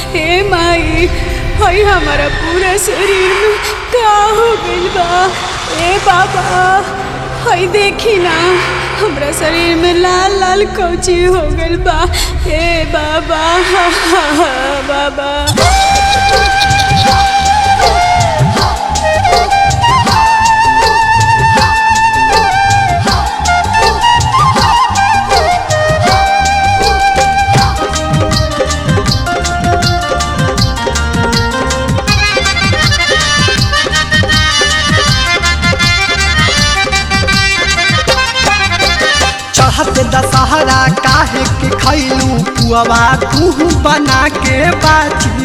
हे माई हई हमारा पूरा शरीर में का हो गइल बा। ए बाबा हई देखी ना हमरा शरीर में लाल लाल कौची हो गइल बा। ए बाबा बाबा दशहरा काहे के खैलू पुआवा तू बना के बाची।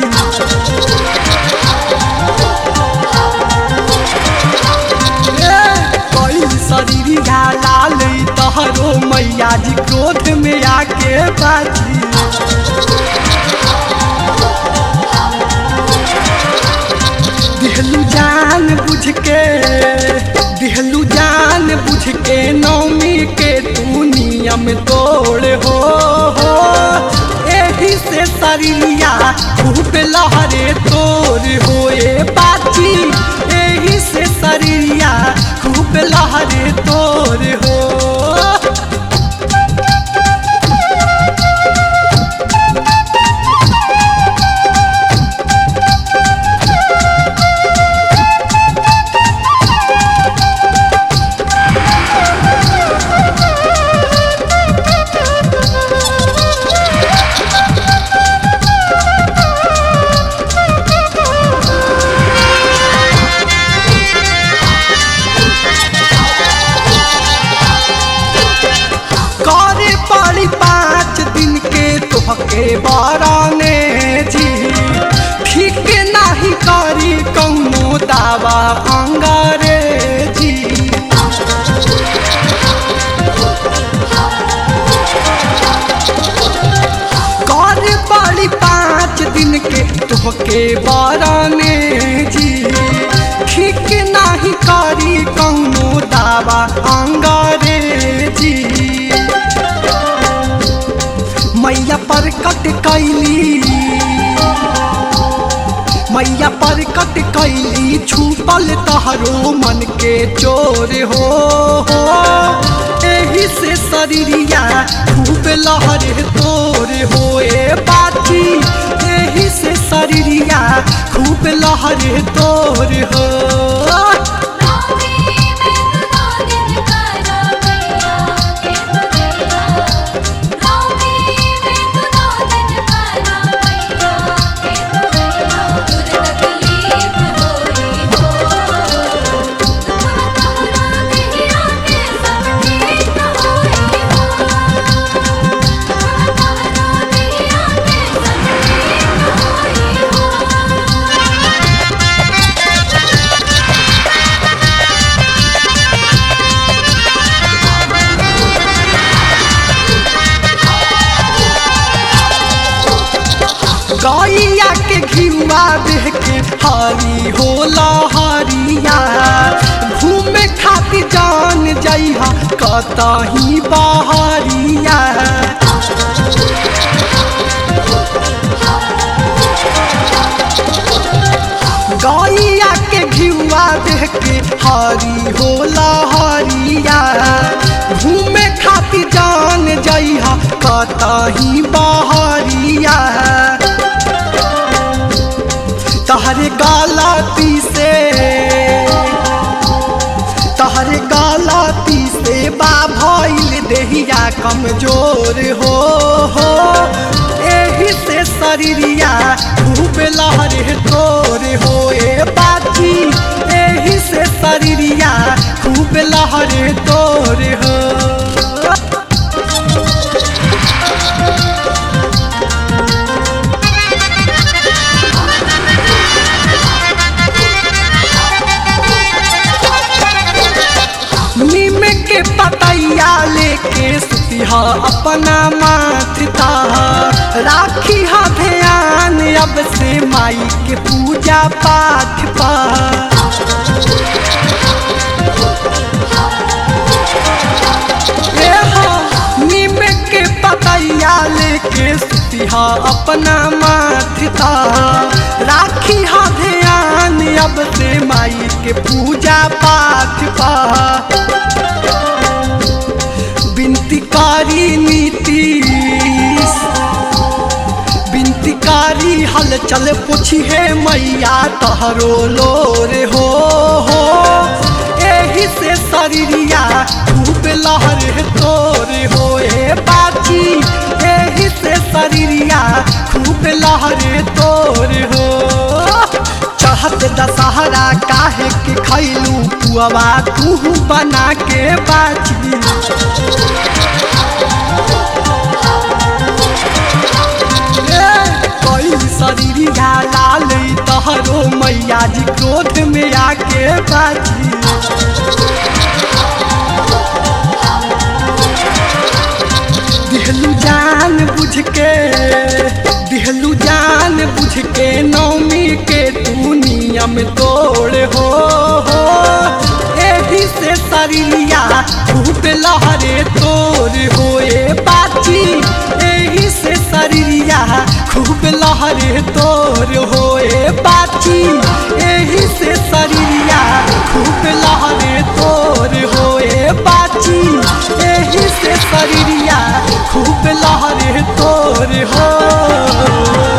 कोई शरीर लाल तहरो मैया जी क्रोध में आके बाची। दिहलू जान बुझ के दिहलू जान बुझ के नौमी के तू नियम तोड़ हो एही से शरीरिया खूब लहरे तोड़ हो ए बाची। एही से शरीरिया खूब लहरे तोड़ हो। के बाराने जी ठीक नहीं करी कौनो दावा अंग्रेजी। कर पड़ी 5 दिन के तुहके बाराने जी ठीक नहीं करी कौनो दावा अंग्रेजी। मैया पर कट कैली मैया पर कट कैली छुपल तहरो मन के चोर हो एही से शरीरिया खूब लहरे तोर हो ए बाची। एही से शरीरिया खूब लहरे तोर हो। गैया के घिउआ देह के हरी होला हरिया घूमे खातिर जान जइहा कतही बहरिया। गैया के घिउआ देह के हरी होला हरिया घूमे खातिर जान जइहा कतही बहरिया। तहरे गालाती से बा भइल देहिया कमजोर हो एही से शरीरिया खूब लहरे तोर हो ए बाची। एही से शरीरिया खूब लहरे तोर हो। के पतैया लेके सुतिहा अपना माथा राखी हा ध्यान अब से माई के पूजा पाठ पा। नीम के पतैया लेके सुतिहा हा अपना माथा राखी हा ध्यान अब से माई के पूजा पाठ पा बिनती कारी नीतीश बिनती कारी हल चल पूछी है मैया तहरो लोरे हो एही से शरीरिया खूब लहर तोरे हो ए बाची एही से शरीरिया खूब लहर तोरे हो चढ़त दशहरा काहे के खैलू पुआवा तू बना के बाची शरीरिया लाल तहरो मैया जी क्रोध में आके बाजी दिहलू जान बुझ के नौमी के तू नियम तोड़ हो एही से शरीरिया खूब लहरे तोड़ हो ए बाची एही से शरीरिया खूब लहरे तोड़ हो ए बाची एही से शरीरिया खूब लहरे तोड़ हो ए बाची एही से शरीरिया खूब लहरे तोड़ हो